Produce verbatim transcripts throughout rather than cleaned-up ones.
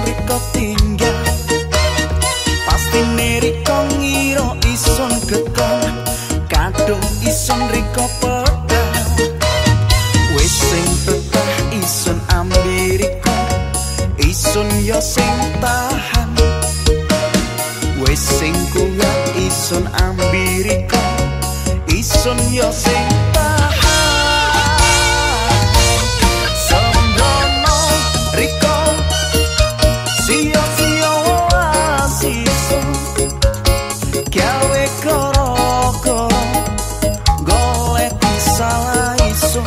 riko tinggal pasti riko ngira ison keton kadung ison riko pedal wis sing tetah ison ambiriko ison yo sing tahan wis sing kuat ison ambiriko ison yo sing tahan sembrono riko sio sio asiso gawe koroko golek salah iso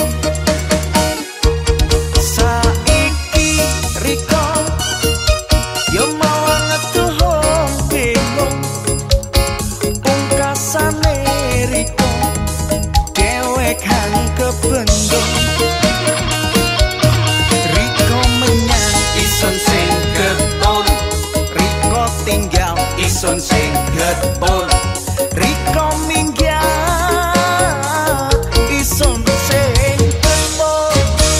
saiki riko yo mau ngetuh bingung pungkasane riko dewek hang kebendung riko menyang ison sing keton riko tinggal ison sing keton riko minggah ison sing keton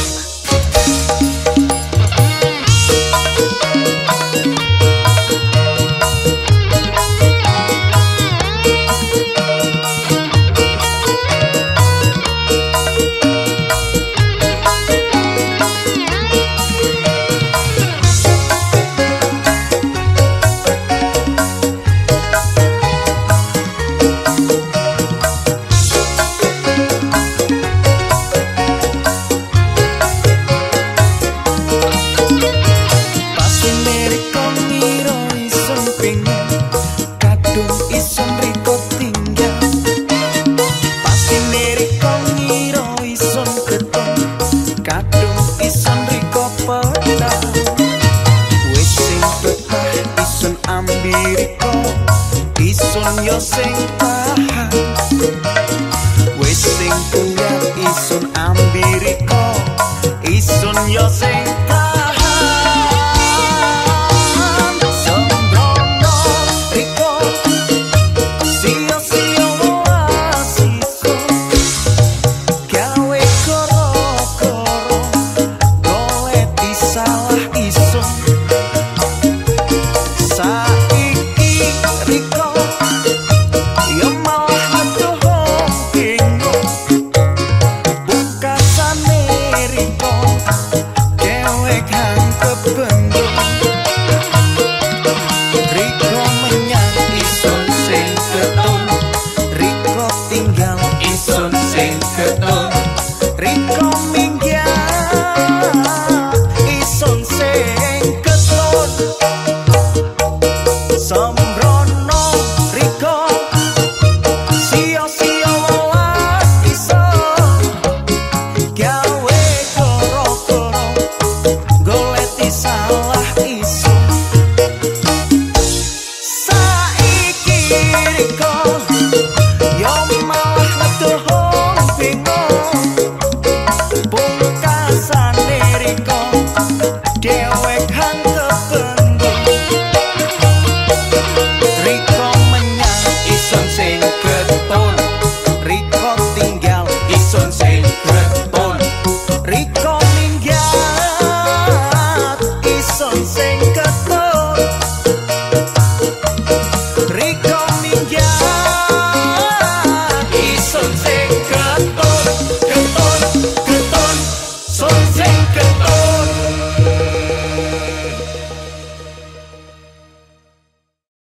kadung ison riko tinggal pasti riko ngira ison keton kadung ison riko pedal wis sing betah ison ambiriko ison yo sing tahan wis sing kuat ison ambiriko ison yo sing